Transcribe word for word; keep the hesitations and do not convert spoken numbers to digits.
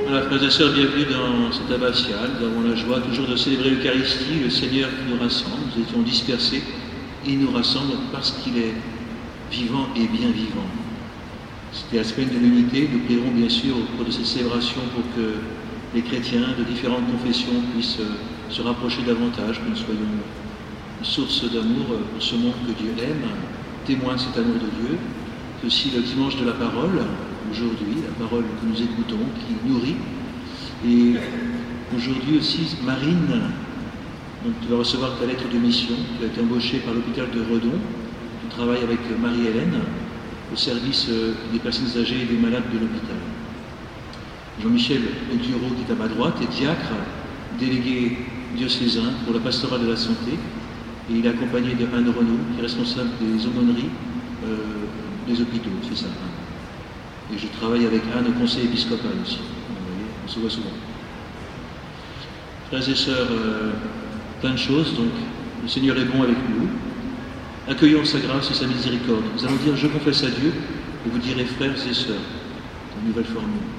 Voilà, frères et sœurs, bienvenue dans cette abbatiale. Nous avons la joie toujours de célébrer l'Eucharistie, le Seigneur qui nous rassemble. Nous étions dispersés, il nous rassemble parce qu'il est vivant et bien vivant. C'était la semaine de l'unité. Nous prierons bien sûr au cours de cette célébration pour que les chrétiens de différentes confessions puissent se rapprocher davantage, que nous soyons une source d'amour pour ce monde que Dieu aime, témoin de cet amour de Dieu. C'est aussi le dimanche de la parole, aujourd'hui, la parole que nous écoutons, qui nourrit. Et aujourd'hui aussi, Marine, donc tu vas recevoir ta lettre de mission, tu as été embauchée par l'hôpital de Redon, tu travailles avec Marie-Hélène au service des personnes âgées et des malades de l'hôpital. Jean-Michel Audioro, qui est à ma droite, est diacre, délégué diocésain pour la pastorale de la santé, et il est accompagné de Anne Renaud, qui est responsable des aumôneries euh, des hôpitaux, c'est ça. Et je travaille avec Anne au conseil épiscopal aussi. Vous voyez, on se voit souvent. Frères et sœurs, euh, plein de choses, donc le Seigneur est bon avec nous. Accueillons sa grâce et sa miséricorde. Nous allons dire « Je confesse à Dieu » et vous direz « Frères et sœurs », une nouvelle formule.